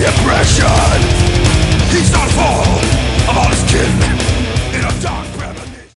impression. He's not full of all his kin.